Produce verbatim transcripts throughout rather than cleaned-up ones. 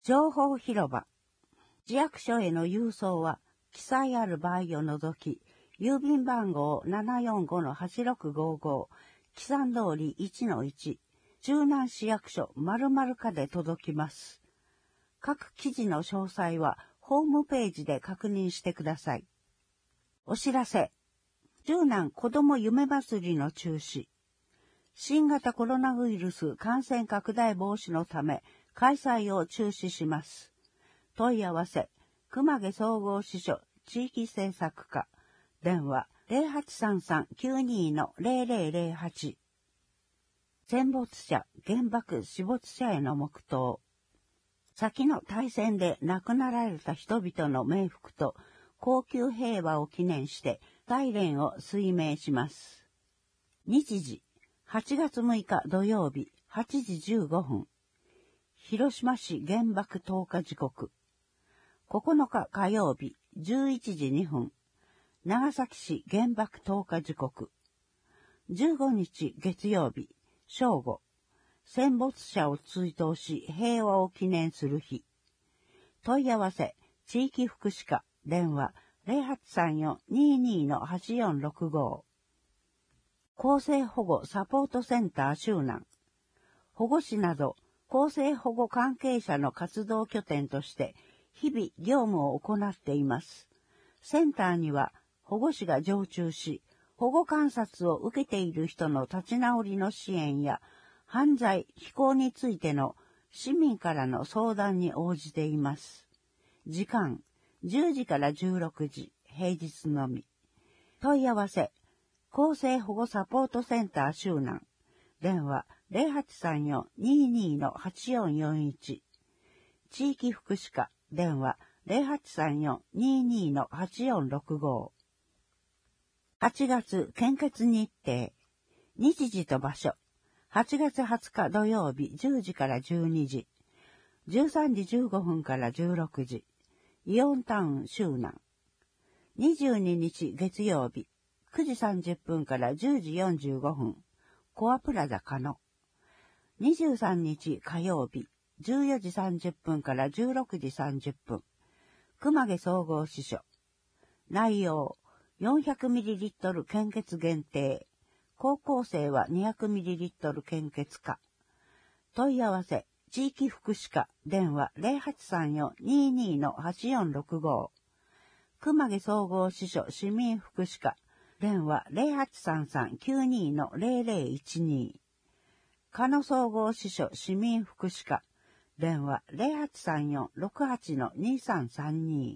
情報広場。市役所への郵送は、記載ある場合を除き、郵便番号 ななよんごのはちろくごご、記算通り いちのいち、中南市役所〇〇課で届きます。各記事の詳細は、ホームページで確認してください。お知らせ。中南子ども夢祭りの中止。新型コロナウイルス感染拡大防止のため、開催を中止します。問い合わせ、熊毛総合支所地域政策課、電話 ゼロはちさんさんきゅうにのゼロゼロゼロはち。戦没者、原爆死没者への黙祷。先の大戦で亡くなられた人々の冥福と恒久平和を記念して大連を推命します。日時、はちがつむいか土曜日、はちじじゅうごふん。広島市原爆投下時刻。ここのか火曜日、じゅういちじにふん。長崎市原爆投下時刻。じゅうごにち月曜日、正午。戦没者を追悼し平和を記念する日。問い合わせ、地域福祉課、電話ゼロはちさんよんににのはちよんろくご。厚生保護サポートセンター周南。保護士など、厚生保護関係者の活動拠点として日々業務を行っています。センターには保護士が常駐し、保護観察を受けている人の立ち直りの支援や犯罪、非行についての市民からの相談に応じています。時間、じゅうじからじゅうろくじ、平日のみ。問い合わせ、厚生保護サポートセンター周南。電話ゼロはちさんよんににのはちよんよんいち。地域福祉課、電話ゼロはちさんよんににのはちよんろくご。はちがつ献血日程。日時と場所。はちがつはつか土曜日じゅうじからじゅうにじ。じゅうさんじじゅうごふんからじゅうろくじ。イオンタウン周南。にじゅうににち月曜日くじさんじゅっぷんからじゅうじよんじゅうごふん。コアプラザ加野。にじゅうさんにち火曜日、じゅうよじさんじゅっぷんからじゅうろくじさんじゅっぷん。熊毛総合支所。内容、よんひゃくミリリットル 献血限定。高校生は にひゃくミリリットル 献血可。問い合わせ、地域福祉課、電話ゼロはちさんよんににのはちよんろくご。熊毛総合支所市民福祉課。電話ゼロはちさんさんきゅうにのゼロゼロいちに。加野総合支所市民福祉課。電話ゼロはちさんよんろくはちのにさんさんに。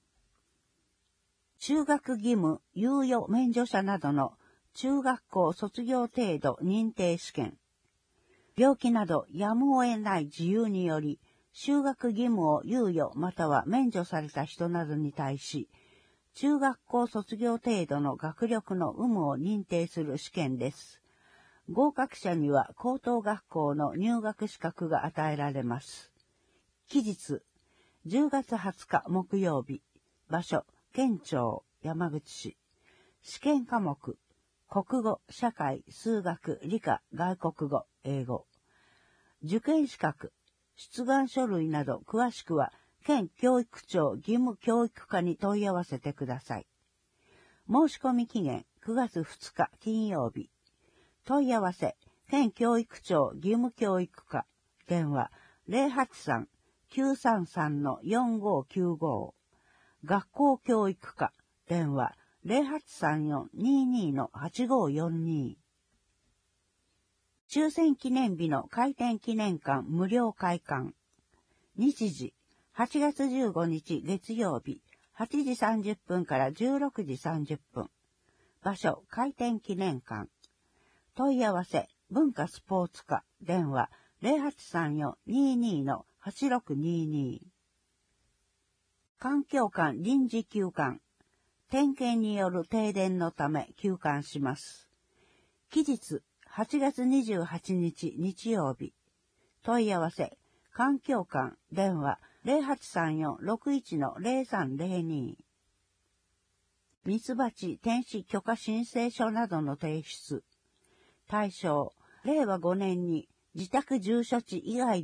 中学義務猶予免除者などの中学校卒業程度認定試験。病気などやむを得ない事由により、就学義務を猶予または免除された人などに対し、中学校卒業程度の学力の有無を認定する試験です。合格者には高等学校の入学資格が与えられます。期日、じゅうがつはつか木曜日、場所、県庁、山口市。試験科目、国語、社会、数学、理科、外国語、英語。受験資格、出願書類など詳しくは、県教育庁義務教育課に問い合わせてください。申し込み期限くがつふつか金曜日。問い合わせ、県教育庁義務教育課。電話ゼロはちさんきゅうさんさんのよんごきゅうご。学校教育課。電話ゼロはちさんよんににのはちごよんに。終戦記念日の開店記念館無料開館。日時、はちがつじゅうごにち月曜日、はちじさんじゅっぷんからじゅうろくじさんじゅっぷん。場所、開店記念館。問い合わせ、文化スポーツ課。電話ゼロはちさんよんににのはちろくにに。環境館臨時休館。点検による停電のため休館します。期日、はちがつにじゅうはちにち日曜日。問い合わせ、環境館、電話ゼロはちさんよんろくいちのゼロさんゼロに。ミツバチ転死許可申請書などの提出。対象、れいわごねんに自宅住所地以外で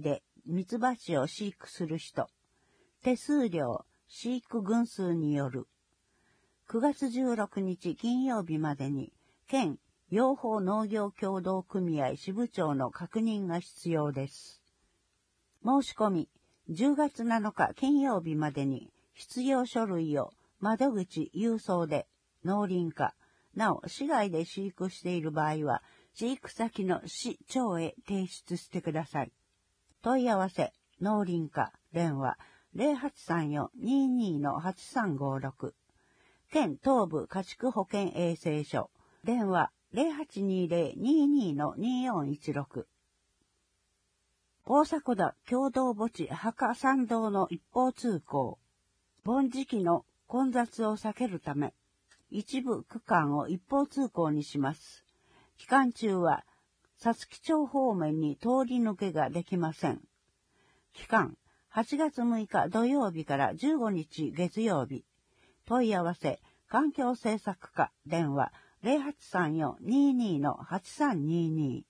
ミツバチを飼育する人。手数料、飼育群数による。くがつじゅうろくにち金曜日までに、県養蜂農業協同組合支部長の確認が必要です。申し込み、じゅうがつなのか金曜日までに必要書類を窓口郵送で農林課、なお市外で飼育している場合は、飼育先の市長へ提出してください。問い合わせ、農林課、電話、ゼロはちさんよん にーにー はちさんごろく。県東部家畜保健衛生所、電話、ゼロはちにーゼロ にーにー にーよんいちろく。大迫田共同墓地墓参道の一方通行。盆時期の混雑を避けるため、一部区間を一方通行にします。期間中は、皐月町方面に通り抜けができません。期間、はちがつむいか土曜日からじゅうごにち月曜日。問い合わせ、環境政策課、電話、ゼロはちさんよん にーにー はちさんにーに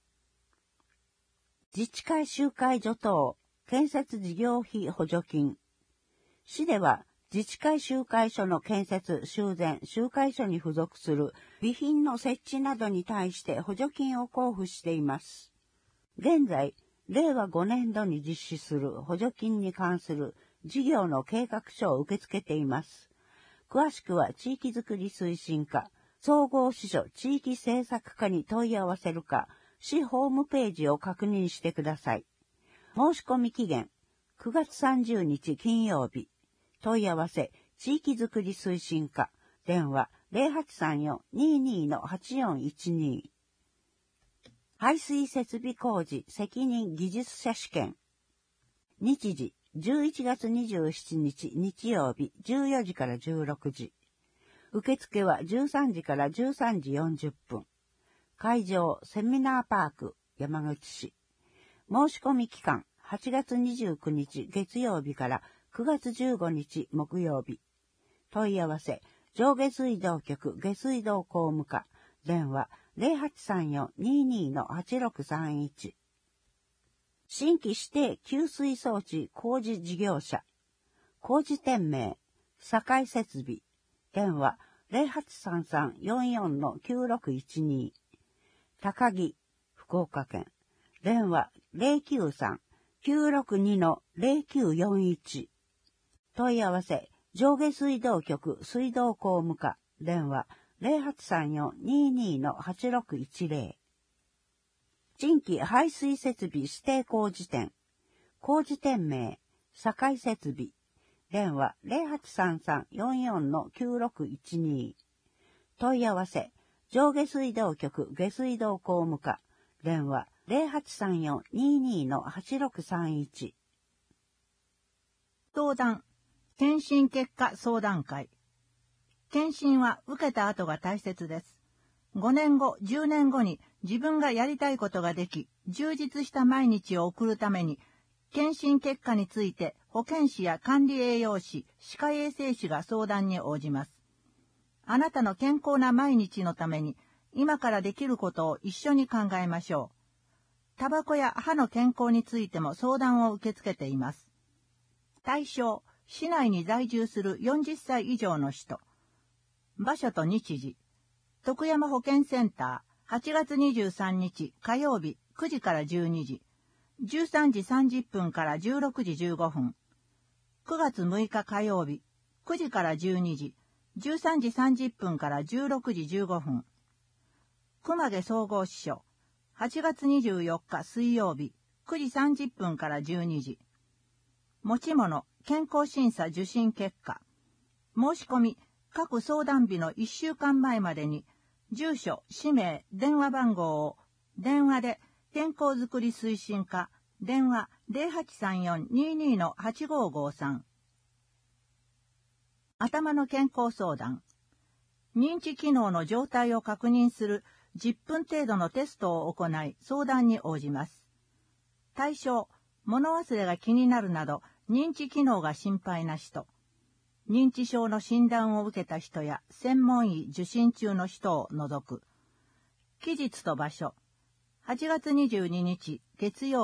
ー。自治会集会所等、建設事業費補助金。市では、自治会集会所の建設、修繕、集会所に付属する備品の設置などに対して補助金を交付しています。現在、れいわごねんどに実施する補助金に関する事業の計画書を受け付けています。詳しくは地域づくり推進課、総合支所地域政策課に問い合わせるか、市ホームページを確認してください。申し込み期限、くがつさんじゅうにち金曜日。問い合わせ、地域づくり推進課、電話、ゼロはちさんよん にーにー はちよんいちにー。排水設備工事責任技術者試験。日時、じゅういちがつにじゅうしちにち日曜日じゅうよじからじゅうろくじ。受付はじゅうさんじからじゅうさんじよんじゅっぷん。会場、セミナーパーク、山口市。申し込み期間、はちがつにじゅうくにち月曜日からくがつじゅうごにち木曜日。問い合わせ、上下水道局下水道工務課、電話ゼロはちさんよん にーにー はちろくさんいち。新規指定給水装置工事事業者、工事店名、境設備、電話ゼロはちさんさんよんよん きゅうろくいちに。高木、福岡県、電話ゼロきゅうさん きゅうろくに ゼロきゅうよんいち。問い合わせ、上下水道局水道工務課、電話ゼロはちさんよん にーにー はちろくいちゼロ。新規排水設備指定工事店、工事店名、境設備、電話ゼロはちさんさんよんよん きゅうろくいちに。問い合わせ、上下水道局下水道工務課、電話ゼロはちさんよん にーにー はちろくさんいち。 相談、検診結果相談会。検診は受けた後が大切です。ごねんご、じゅうねんごに自分がやりたいことができ、充実した毎日を送るために、検診結果について保健師や管理栄養士、歯科衛生士が相談に応じます。あなたの健康な毎日のために、今からできることを一緒に考えましょう。タバコや歯の健康についても相談を受け付けています。対象、市内に在住するよんじゅっさい以上の人。場所と日時。徳山保健センター、はちがつにじゅうさんにち火曜日くじからじゅうにじ、じゅうさんじさんじゅっぷんからじゅうろくじじゅうごふん。くがつむいか火曜日、くじからじゅうにじ、じゅうさんじさんじゅっぷんからじゅうろくじじゅうごふん。熊毛総合支所、はちがつにじゅうよっか水曜日、くじさんじゅっぷんからじゅうにじ。持ち物、健康審査受診結果。申し込み、各相談日のいっしゅうかんまえまでに、住所、氏名、電話番号を、電話で、健康づくり推進課、電話ゼロはちさんよん にーにー はちごーごーさん。頭の健康相談。認知機能の状態を確認するじゅっぷん程度のテストを行い、相談に応じます。対象、物忘れが気になるなど、認知機能が心配な人。認知症の診断を受けた人や専門医受診中の人を除く。期日と場所。はちがつにじゅうににち月曜日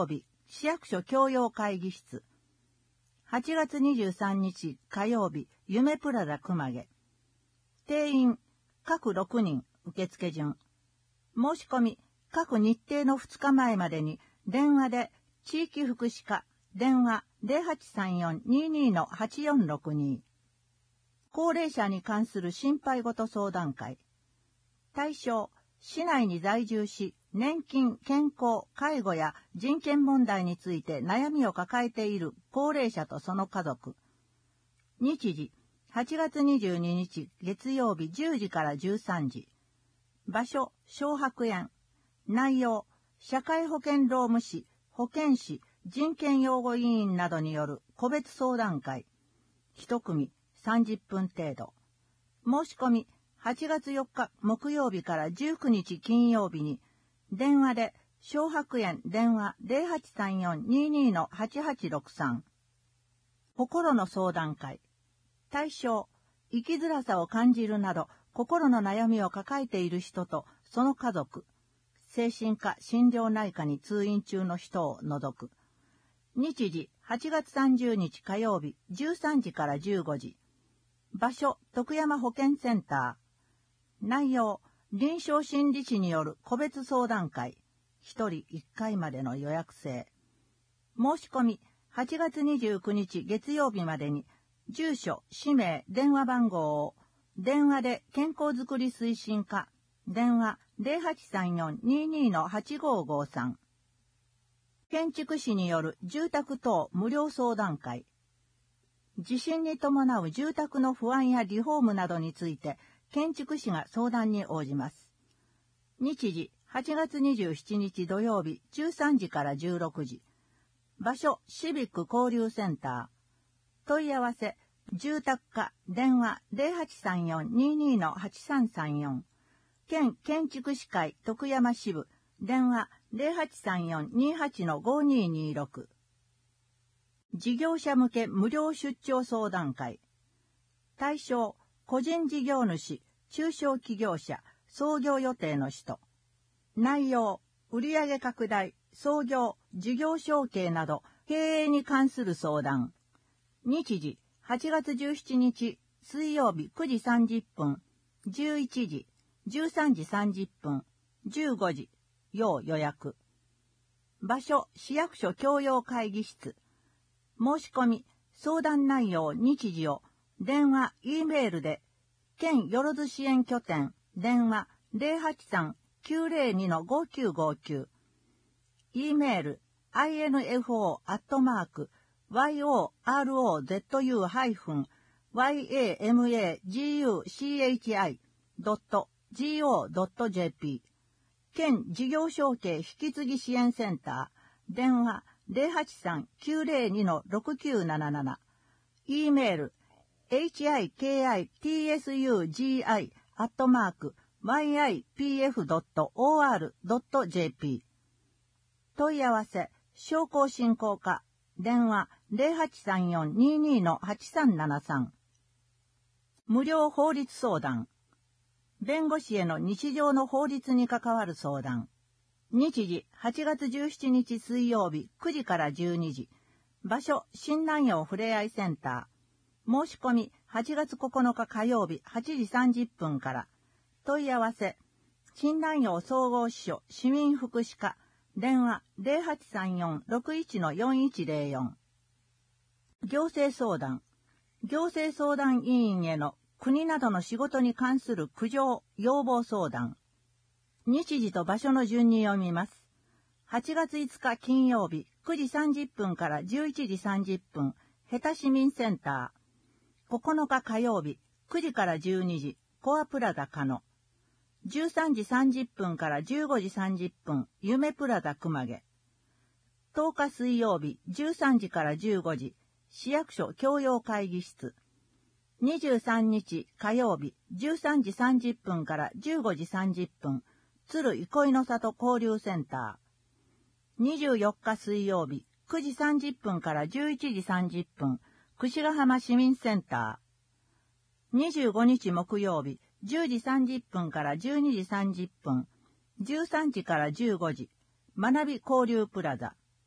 市役所教養会議室。はちがつにじゅうさんにち火曜日、夢プラザ熊毛。定員、各ろくにん、受付順。申し込み、各日程のふつかまえまでに、電話で、地域福祉課、電話 ゼロはちさんよん にーにー のはちよんろくに。高齢者に関する心配事相談会。対象、市内に在住し、年金、健康、介護や人権問題について悩みを抱えている高齢者とその家族。日時、はちがつにじゅうににち月曜日じゅうじからじゅうさんじ。場所、小白園。内容、社会保険労務士、保健師、人権擁護委員などによる個別相談会。一組さんじゅっぷん程度。申し込み、はちがつよっか木曜日からじゅうくにち金曜日に、電話で、小白園電話 ゼロはちさんよん にーにー のはちはちろくさん。心の相談会。対象、生きづらさを感じるなど、心の悩みを抱えている人とその家族。精神科心療内科に通院中の人を除く。日時、はちがつさんじゅうにち火曜日、じゅうさんじからじゅうごじ。場所、徳山保健センター。内容、臨床心理士による個別相談会。ひとりいっかいまでの予約制。申し込み、はちがつにじゅうくにち月曜日までに、住所、氏名、電話番号を、電話で健康づくり推進課、電話 ゼロはちさんよん にーにー のはちごーごーさん。建築士による住宅等無料相談会。地震に伴う住宅の不安やリフォームなどについて、建築士が相談に応じます。日時、はちがつにじゅうしちにち土曜日じゅうさんじからじゅうろくじ。場所、シビック交流センター。問い合わせ、住宅課、電話 ゼロはちさんよん にーにー のはちさんさんよん。県建築士会徳山支部、電話 ゼロはちさんよん にーはち のごーにーにーろく。事業者向け無料出張相談会。対象、個人事業主、中小企業者、創業予定の人。内容、売上拡大、創業、事業承継など、経営に関する相談。日時、はちがつじゅうしちにち、水曜日くじさんじゅっぷん、じゅういちじ、じゅうさんじさんじゅっぷん、じゅうごじ、要予約。場所、市役所教養会議室。申し込み、相談内容、日時を、電話、Eメールで、県よろず支援拠点、電話 ゼロはちさん きゅうゼロに のごきゅうごきゅう。Eメール、アイエヌエフオー アットマーク、ヨーロズハイフン、ヤマグチ ドット ジーオー ドット ジェーピー。県事業承継引き継ぎ支援センター、電話ゼロはちさん きゅうゼロに のろくきゅうなななな。Eメール、エイチアイケーアイティーエスユージーアイ アットマーク、ワイアイピーエフドットオーアールドットジェーピー。問い合わせ、商工振興課、電話ゼロはちさんよん にーにー のはちさんななさん。無料法律相談。弁護士への日常の法律に関わる相談。日時、はちがつじゅうしちにち水曜日くじからじゅうにじ。場所、新南陽ふれあいセンター。申し込み、はちがつここのか火曜日はちじさんじゅっぷんから。問い合わせ、新南陽総合支所市民福祉課、電話ゼロはちさんよん ろくいち のよんいちゼロよん。行政相談。行政相談委員への国などの仕事に関する苦情、要望相談。日時と場所の順に読みます。はちがついつか金曜日くじさんじゅっぷんからじゅういちじさんじゅっぷん、ヘタ市民センター。ここのか火曜日くじからじゅうにじ、コアプラザカノ。じゅうさんじさんじゅっぷんからじゅうごじさんじゅっぷん、夢プラザ熊毛。とおか水曜日じゅうさんじからじゅうごじ、市役所教養会議室。にじゅうさんにち火曜日じゅうさんじさんじゅっぷんからじゅうごじさんじゅっぷん、鶴憩いの里交流センター。にじゅうよっか水曜日くじさんじゅっぷんからじゅういちじさんじゅっぷん、櫛ヶ浜市民センター。にじゅうごにち木曜日じゅうじさんじゅっぷんからじゅうにじさんじゅっぷん、じゅうさんじからじゅうごじ、学び交流プラザ。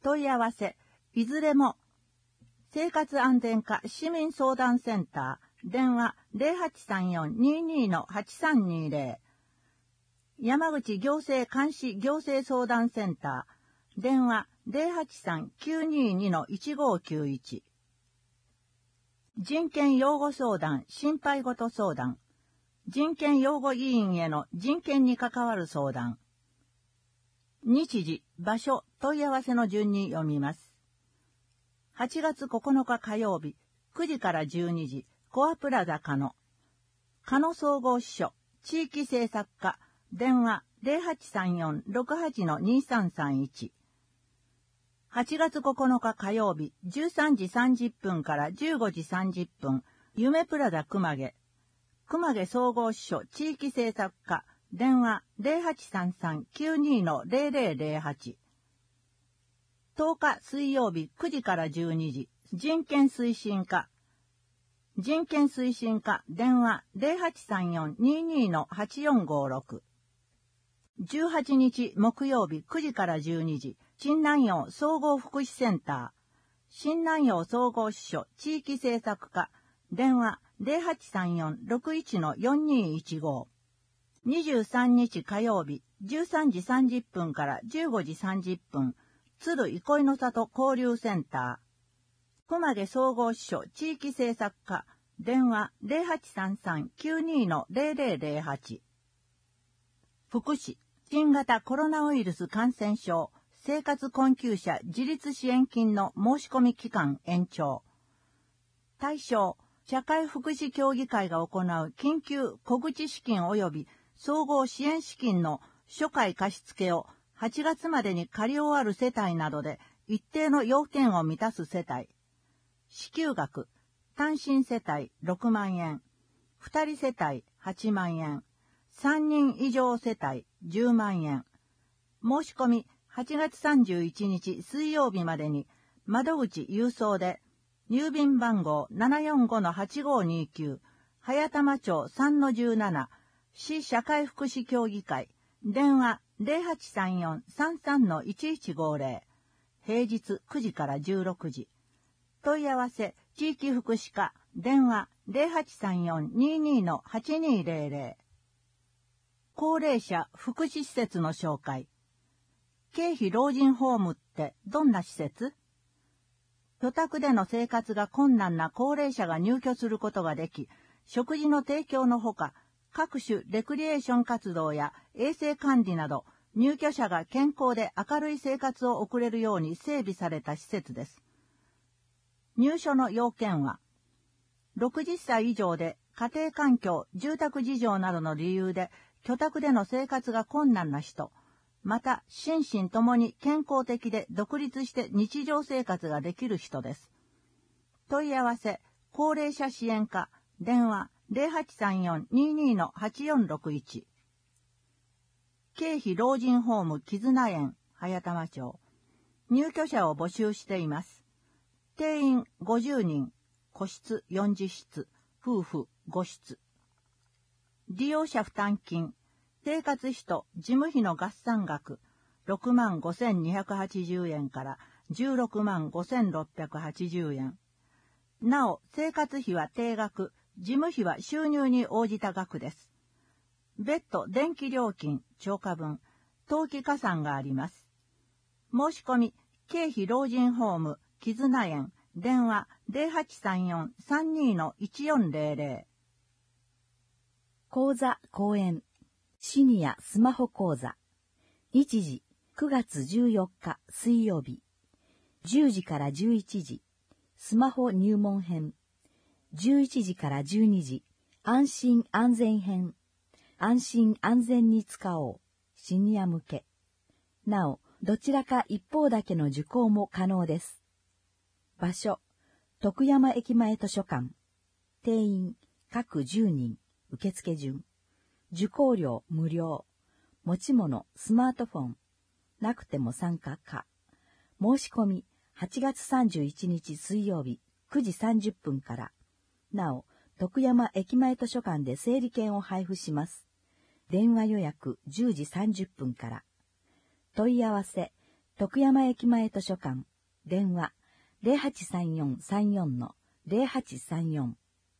問い合わせ、いずれも、生活安全課市民相談センター、電話 ゼロはちさんよん にーにー はちさんにーゼロ、山口行政監視行政相談センター、電話 ゼロはちさん きゅうにーにー いちごきゅういち、人権擁護相談、心配事相談、人権擁護委員への人権に関わる相談。日時、場所、問い合わせの順に読みます。はちがつここのか火曜日、くじからじゅうにじ、コアプラザ加野。加野総合支所、地域政策課、電話 ゼロはちさんよん ろくはち にさんさんいち。はちがつここのか火曜日、じゅうさんじさんじゅっぷんからじゅうごじさんじゅっぷん、夢プラザ熊毛。熊毛総合支所、地域政策課、電話 ゼロはちさんさん きゅうにー ゼロゼロゼロはち。とおか水曜日くじからじゅうにじ、人権推進課。人権推進課、電話 ゼロはちさんよん にーにー はちよんごろく。じゅうはちにち木曜日くじからじゅうにじ、新南陽総合福祉センター。新南陽総合支所、地域政策課、電話ゼロはちさんよん ろくいち よんにーいちご。にじゅうさんにち火曜日、じゅうさんじさんじゅっぷんからじゅうごじさんじゅっぷん、鶴憩いの里交流センター。熊毛総合支所地域政策課、電話ゼロはちさんさん きゅうにー ゼロゼロゼロはち。福祉、新型コロナウイルス感染症、生活困窮者自立支援金の申し込み期間延長。対象、社会福祉協議会が行う緊急小口資金及び総合支援資金の初回貸付をはちがつまでに借り終わる世帯などで一定の要件を満たす世帯。支給額、単身世帯ろくまんえん、ふたり世帯はちまんえん、さんにん以上世帯じゅうまんえん。申し込みはちがつさんじゅういちにち水曜日までに窓口郵送で郵便番号 ななよんごのはちごにきゅう、早玉町 さんのじゅうなな、市社会福祉協議会、電話 ゼロはちさんよん さんさんのいちいちごゼロ、平日くじからじゅうろくじ。問い合わせ、地域福祉課、電話 ゼロはちさんよん にーにー はちにーゼロゼロ。高齢者福祉施設の紹介。経費老人ホームってどんな施設？居宅での生活が困難な高齢者が入居することができ、食事の提供のほか、各種レクリエーション活動や衛生管理など、入居者が健康で明るい生活を送れるように整備された施設です。入所の要件は、ろくじゅっさい以上で家庭環境、住宅事情などの理由で居宅での生活が困難な人、また心身ともに健康的で独立して日常生活ができる人です。問い合わせ、高齢者支援課、電話ゼロはちさんよん にーにー はちよんろくいち。経費老人ホーム絆園、早玉町。入居者を募集しています。定員ごじゅうにん、個室よんじゅっしつ、夫婦ごしつ。利用者負担金、生活費と事務費の合算額、ろくまんごせんにひゃくはちじゅうえんからじゅうろくまんごせんろっぴゃくはちじゅうえん。なお、生活費は定額、事務費は収入に応じた額です。別途電気料金、超過分、当期加算があります。申し込み、経費老人ホーム、絆園、電話ゼロはちさんよん さんにー のいちよんゼロゼロ。 講座講演、シニアスマホ講座。日時、くがつじゅうよっか水曜日。じゅうじからじゅういちじ、スマホ入門編。じゅういちじからじゅうにじ、安心安全編。安心安全に使おう。シニア向け。なお、どちらか一方だけの受講も可能です。場所、徳山駅前図書館。定員、各じゅうにん。受付順。受講料無料。持ち物、スマートフォン。なくても参加可。申し込み、はちがつさんじゅういちにち水曜日、くじさんじゅっぷんから。なお、徳山駅前図書館で整理券を配布します。電話予約じゅうじさんじゅっぷんから。問い合わせ、 徳山駅前図書館、電話 ゼロはちさんよんさんよん ゼロはちさんよん。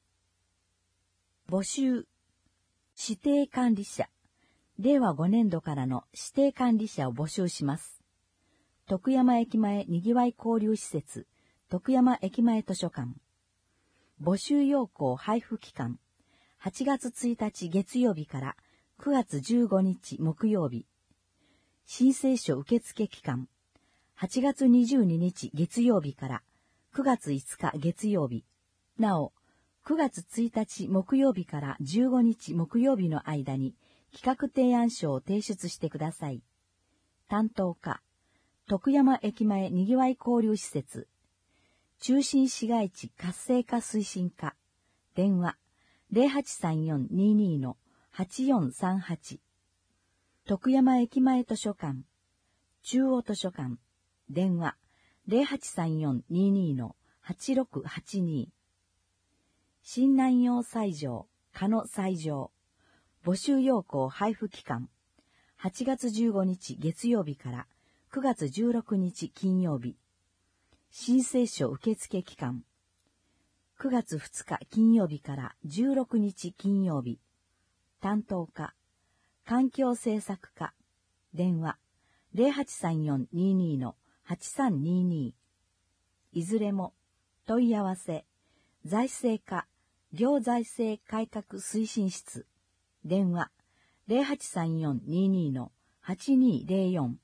募集、指定管理者、れいわごねんどからの指定管理者を募集します。徳山駅前にぎわい交流施設、徳山駅前図書館。募集要項配布期間、はちがつついたち月曜日からくがつじゅうごにち木曜日。申請書受付期間、はちがつにじゅうににち月曜日からくがついつか月曜日。なお、くがつついたち木曜日からじゅうごにち木曜日の間に企画提案書を提出してください。担当課、徳山駅前にぎわい交流施設、中心市街地活性化推進課、電話ゼロはちさんよんににのはちよんさんはち。徳山駅前図書館、中央図書館、電話ゼロはちさんよんににのはちろくはちに。新南陽斎場、加野斎場。募集要項配布期間、はちがつじゅうごにち月曜日からくがつじゅうろくにち金曜日。申請書受付期間、くがつふつか金曜日からじゅうろくにち金曜日。担当課、環境政策課、電話ゼロはちさんよんににのはちさんにに。いずれも問い合わせ、財政課、行財政改革推進室、電話ゼロはちさんよんににのはちにゼロよん。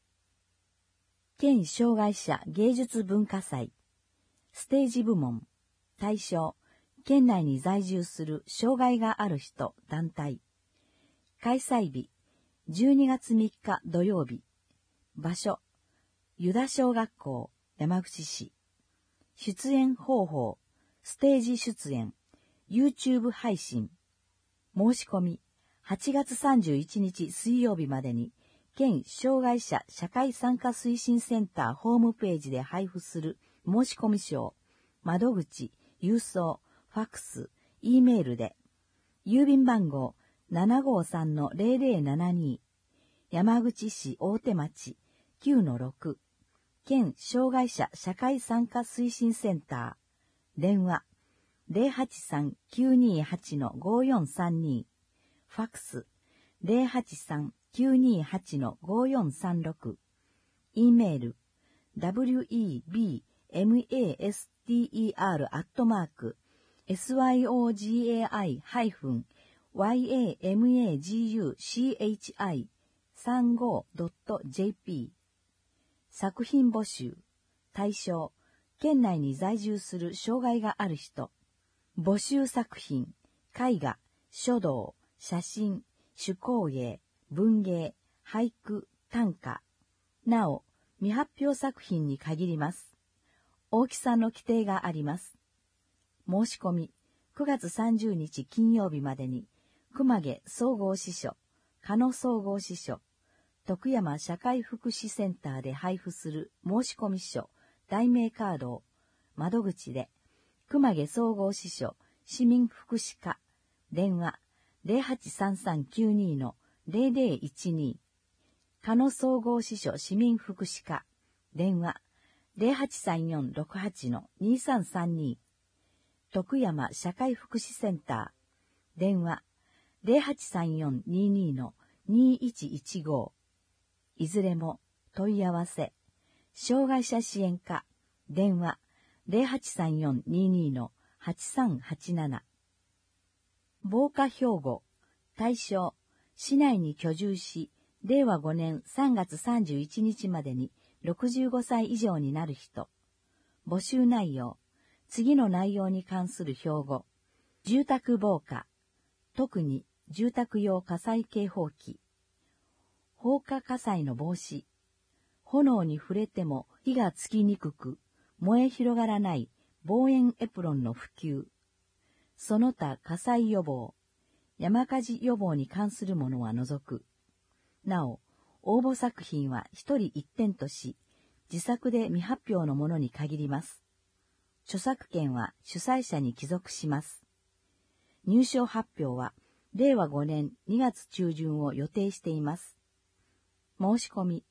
県障害者芸術文化祭、ステージ部門、対象、県内に在住する障害がある人団体。開催日、じゅうにがつみっか土曜日。場所、湯田小学校、山口市。出演方法、ステージ出演、YouTube 配信。申し込み、はちがつさんじゅういちにち水曜日までに、県障害者社会参加推進センターホームページで配布する申し込み書を、窓口、郵送、ファックス、E メールで、郵便番号 ななごさんのゼロゼロななに、山口市大手町 きゅうのろく、県障害者社会参加推進センター、電話ゼロはちさんきゅうにはちのごよんさんに、ファックスゼロはちさんきゅうにはちのごよんさんろく、E メール ダブリューイービーエムエーエスティーイーアール アットマーク エスワイオージーエーアイ ハイフン ワイエーエムエージーユーシーエイチアイ さんじゅうご ドット ジェーピー。作品募集、対象、県内に在住する障害がある人。募集作品、絵画、書道、写真、手工芸、文芸、俳句、短歌。なお、未発表作品に限ります。大きさの規定があります。申し込み、くがつさんじゅうにち金曜日までに、熊毛総合支所、加野総合支所、徳山社会福祉センターで配布する申し込み書、題名カードを、窓口で、熊毛総合支所、市民福祉課、電話ゼロはちさんさんきゅうにのゼロゼロいちに、加野総合支所市民福祉課、電話ゼロはちさんよんろくはちのにさんさんに、徳山社会福祉センター、電話ゼロはちさんよんににのにいちいちご、いずれも問い合わせ、障害者支援課、電話ゼロはちさんよんににのはちさんはちなな。防火標語、対象、市内に居住し、れいわごねんさんがつさんじゅういちにちまでにろくじゅうごさい以上になる人。募集内容、次の内容に関する標語。住宅防火、特に住宅用火災警報器。放火火災の防止。炎に触れても火がつきにくく、燃え広がらない防煙エプロンの普及。その他火災予防、山火事予防に関するものは除く。なお、応募作品は一人一点とし、自作で未発表のものに限ります。著作権は主催者に帰属します。入賞発表は、れいわごねんにがつちゅうじゅんを予定しています。申し込み、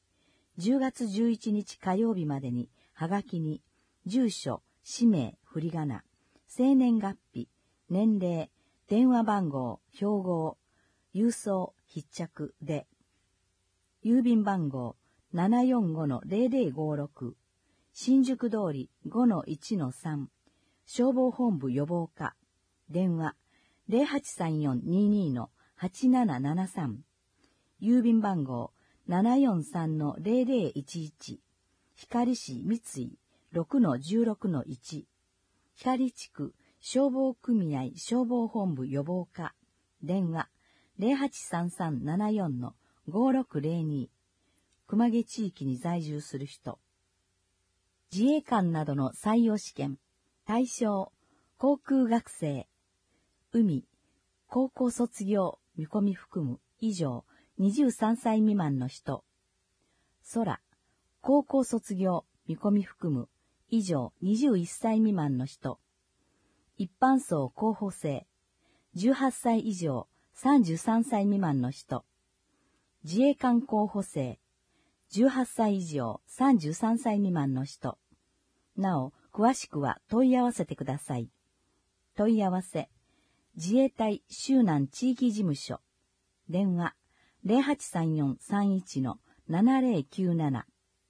じゅうがつじゅういちにち火曜日までに、はがきに、住所、氏名、振り仮名、生年月日、年齢、電話番号、標号、郵送、必着で、郵便番号 ななよんごのゼロゼロごろく、新宿通り ごのいちのさん、消防本部予防課、電話 ゼロはちさんよんににのはちななななさん、郵便番号 ななよんさんのゼロゼロいちいち、光市三井 ろくのじゅうろくのいち、光地区消防組合消防本部予防課、電話 ゼロはちさんさんななよんのごろくゼロに、熊毛地域に在住する人。自衛官などの採用試験、対象、航空学生、海、高校卒業、見込み含む以上にじゅうさんさい未満の人。空、高校卒業、見込み含む以上にじゅういっさい未満の人。一般層候補生、じゅうはっさい以上さんじゅうさんさい未満の人。自衛官候補生、じゅうはっさい以上さんじゅうさんさい未満の人。なお、詳しくは問い合わせてください。問い合わせ、自衛隊周南地域事務所。電話、ゼロはちさんよんさんいちのななゼロきゅうなな。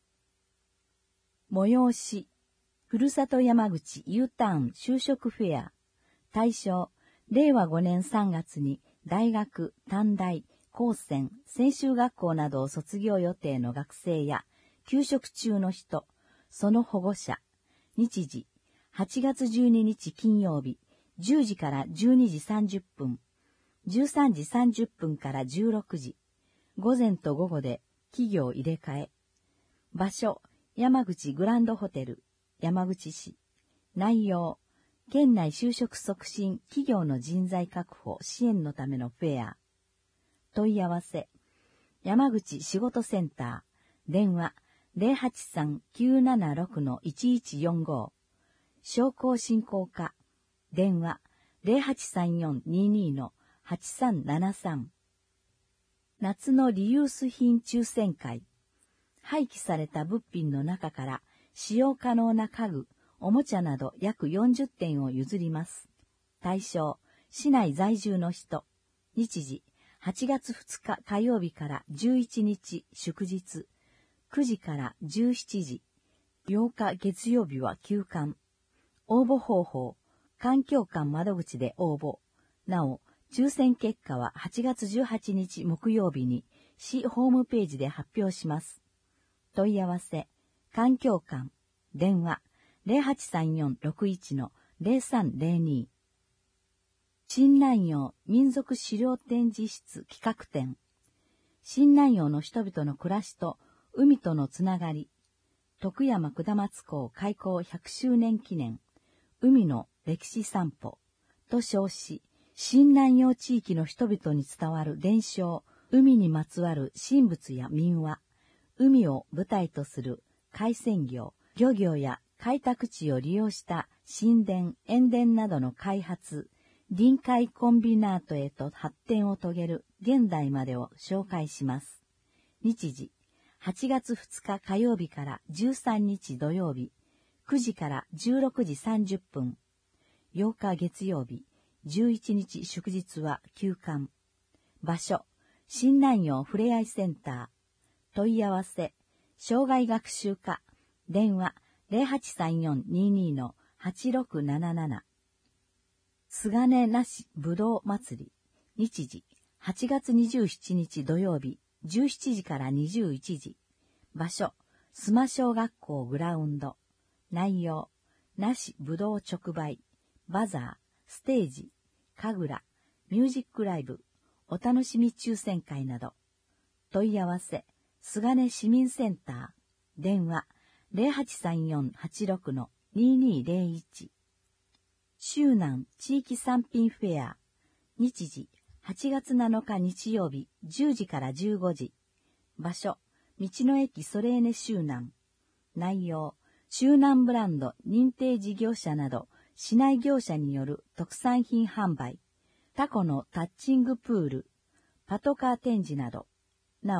催し、ふるさと山口 U ターン就職フェア。対象、れいわごねんさんがつに大学、短大、高専、専修学校などを卒業予定の学生や、休職中の人、その保護者。日時、はちがつじゅうににち金曜日、じゅうじからじゅうにじさんじゅっぷん、じゅうさんじさんじゅっぷんからじゅうろくじ、午前と午後で企業入れ替え。場所、山口グランドホテル、山口市。内容、県内就職促進企業の人材確保支援のためのフェア。問い合わせ、山口仕事センター、電話ゼロはちさんきゅうななろくのいちいちよんご、商工振興課、電話ゼロはちさんよんににのはちさんななさん。夏のリユース品抽選会。廃棄された物品の中から使用可能な家具、おもちゃなど約よんじゅってんを譲ります。対象、市内在住の人。日時、はちがつふつか火曜日からじゅういちにち祝日、くじからじゅうしちじ、ようか月曜日は休館。応募方法、環境館窓口で応募。なお、抽選結果ははちがつじゅうはちにち木曜日に市ホームページで発表します。問い合わせ、環境館、電話ゼロはちさんよんろくいちのゼロさんゼロに。新南陽民族資料展示室企画展。新南陽の人々の暮らしと海とのつながり。徳山下松港開港ひゃくしゅうねん記念。海の歴史散歩。と称し、新南陽地域の人々に伝わる伝承、海にまつわる神仏や民話、海を舞台とする海鮮業、漁業や開拓地を利用した神殿、塩田などの開発、臨海コンビナートへと発展を遂げる現代までを紹介します。日時、はちがつふつか火曜日からじゅうさんにち土曜日、くじからじゅうろくじさんじゅっぷん、ようか月曜日、じゅういちにち祝日は休館。場所、新南陽ふれあいセンター。問い合わせ、障害学習課、電話ゼロはちさんよんににのはちろくなななな。すがねなしぶどう祭り。日時、はちがつにじゅうしちにち土曜日、じゅうしちじからにじゅういちじ。場所、須磨小学校グラウンド。内容、なしぶどう直売、バザー、ステージ、神楽、ミュージックライブ、お楽しみ抽選会など。問い合わせ、すがね市民センター。電話、ゼロはちさんよんはちろくのににゼロいち。周南地域産品フェア。日時、はちがつなのか日曜日、じゅうじからじゅうごじ。場所、道の駅ソレーネ周南。内容、周南ブランド認定事業者など、市内業者による特産品販売、タコのタッチングプール、パトカー展示など。なお、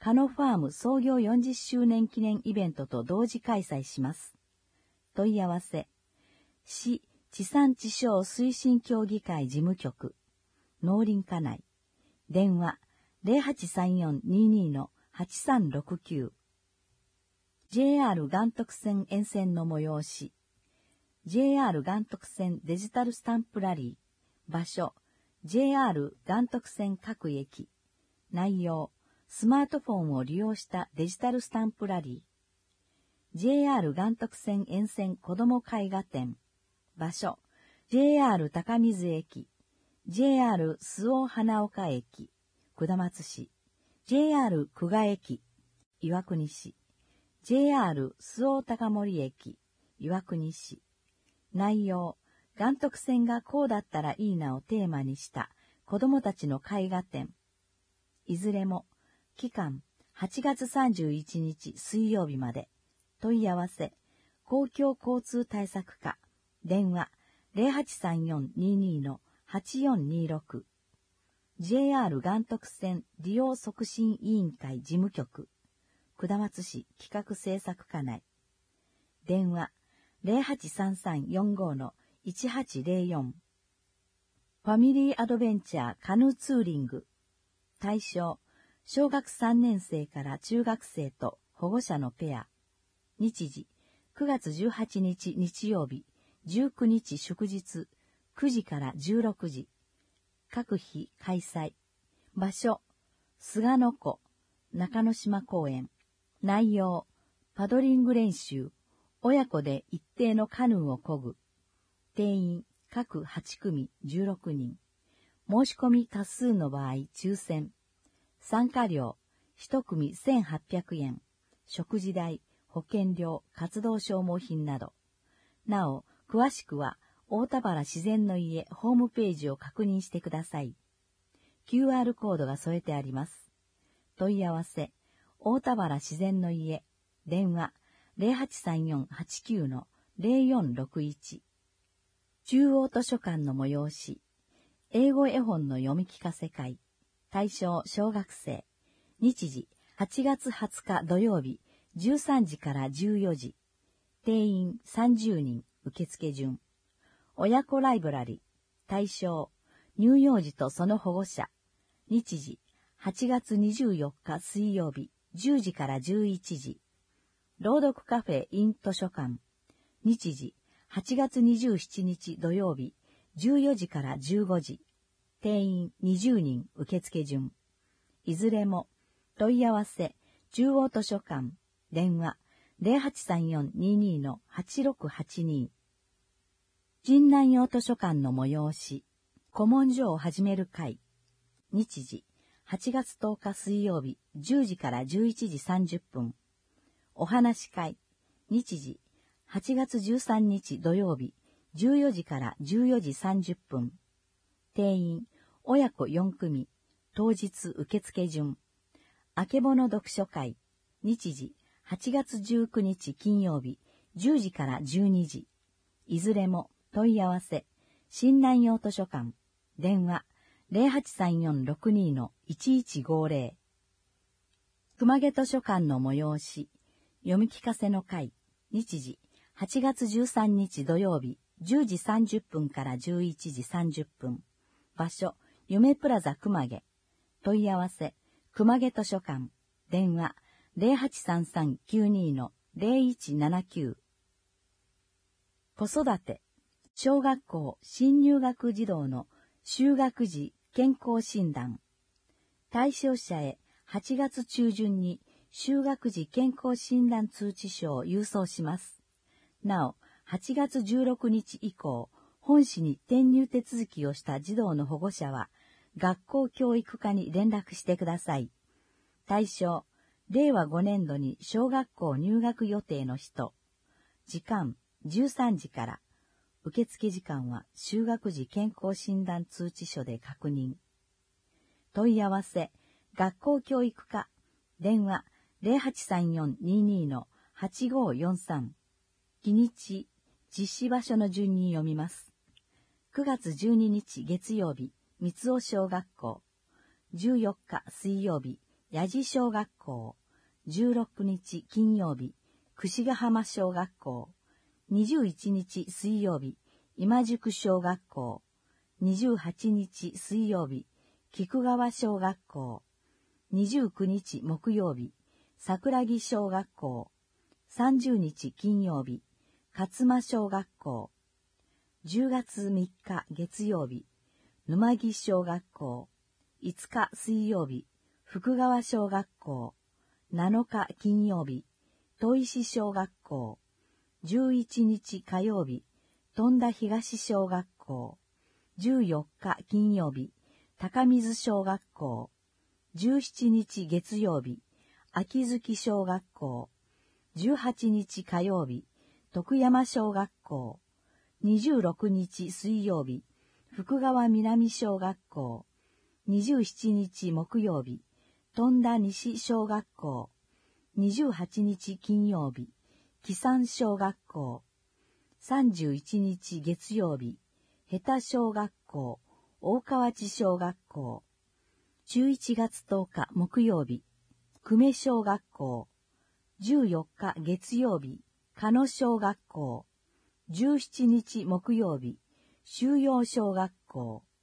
カノファーム創業よんじゅっしゅうねん記念イベントと同時開催します。問い合わせ、市地産地消推進協議会事務局、農林課内、電話 ゼロはちさんよん にーにー のはちさんろくきゅう。ジェイアール 岩徳線沿線の催し、ジェイアール 岩徳線デジタルスタンプラリー、場所、ジェイアール 岩徳線各駅、内容、スマートフォンを利用したデジタルスタンプラリー、ジェイアール 岩徳線沿線子ども絵画展、場所、ジェイアール 高水駅、ジェイアール 周防花岡駅、下松市、ジェイアール 久我駅、岩国市、ジェイアール 周防高森駅、岩国市。内容、岩徳線がこうだったらいいなをテーマにした子どもたちの絵画展。いずれも、期間はちがつさんじゅういちにち水曜日まで。問い合わせ、公共交通対策課、電話 ゼロはちさんよん にーにー のはちよんにーろく。ジェイアール 岩徳線利用促進委員会事務局、下松市企画制作課内。電話ゼロはちさんさんよんご のいちはちゼロよん。ファミリーアドベンチャーカヌーツーリング。対象、小学さんねんせいから中学生と保護者のペア。日時、くがつじゅうはちにち日曜日、じゅうくにち祝日、くじからじゅうろくじ。各日開催。場所、菅野湖、中之島公園。内容、パドリング練習、親子で一定のカヌーを漕ぐ。定員、各はちくみじゅうろくにん。申し込み多数の場合、抽選。参加料、いちくみせんはっぴゃくえん。食事代、保険料、活動消耗品など。なお、詳しくは、大田原自然の家ホームページを確認してください。キューアール コードが添えてあります。問い合わせ、大田原自然の家、電話ゼロはちさんよんはちきゅう のゼロよんろくいち。中央図書館の催し、英語絵本の読み聞かせ会、対象小学生、日時はちがつはつか土曜日、じゅうさんじからじゅうよじ、定員さんじゅうにん、受付順。親子ライブラリ、対象、乳幼児とその保護者、日時はちがつにじゅうよっか水曜日、じゅうじからじゅういちじ。朗読カフェ in 図書館。日時、はちがつにじゅうしちにち土曜日、じゅうよじからじゅうごじ。定員にじゅうにん受付順。いずれも、問い合わせ、中央図書館、電話ゼロはちさんよん にーにー のはちろくはちに。神南用図書館の催し、古文書を始める会。日時、はちがつとおか水曜日、じゅうじからじゅういちじさんじゅっぷん。お話会。日時、はちがつじゅうさんにち土曜日、じゅうよじからじゅうよじさんじゅっぷん。定員、親子よんくみ。当日受付順。あけぼの読書会。日時、はちがつじゅうくにち金曜日、じゅうじからじゅうにじ。いずれも問い合わせ、神南用図書館。電話、ゼロはちさんよんろくにのいちいちごゼロ。熊毛図書館の催し、読み聞かせの会。日時、はちがつじゅうさんにち土曜日、じゅうじさんじゅっぷんからじゅういちじさんじゅっぷん。場所、夢プラザ熊毛。問い合わせ、熊毛図書館。電話、ゼロはちさんさんきゅうにのゼロいちななきゅう。子育て、小学校新入学児童の就学時健康診断。対象者へはちがつちゅうじゅんに就学時健康診断通知書を郵送します。なお、はちがつじゅうろくにち以降、本市に転入手続きをした児童の保護者は、学校教育課に連絡してください。対象、れいわごねんどに小学校入学予定の人。時間、じゅうさんじから。受付時間は就学時健康診断通知書で確認。問い合わせ、学校教育課。電話、ゼロはちさんよんにーにーのはちごよんさん。日にち、実施場所の順に読みます。くがつじゅうににち月曜日、三尾小学校。じゅうよっか水曜日、 八路小学校、じゅうろくにち金曜日、櫛ヶ浜小学校、にじゅういちにち水曜日、今宿小学校、にじゅうはちにち水曜日、菊川小学校、にじゅうくにち木曜日、桜木小学校、さんじゅうにち金曜日、勝間小学校、じゅうがつみっか月曜日、沼木小学校、いつか水曜日、福川小学校、なのか金曜日、砥石小学校、じゅういちにち火曜日、富田東小学校、じゅうよっか金曜日、高水小学校、じゅうしちにち月曜日、秋月小学校、じゅうはちにち火曜日、徳山小学校、にじゅうろくにち水曜日、福川南小学校、にじゅうしちにち木曜日、富田西小学校、にじゅうはちにち金曜日、木山小学校、さんじゅういちにち月曜日、下田小学校、大河内小学校、じゅういちがつとおか木曜日、久米小学校、じゅうよっか月曜日、鹿野小学校、じゅうしちにち木曜日、修陽小学校、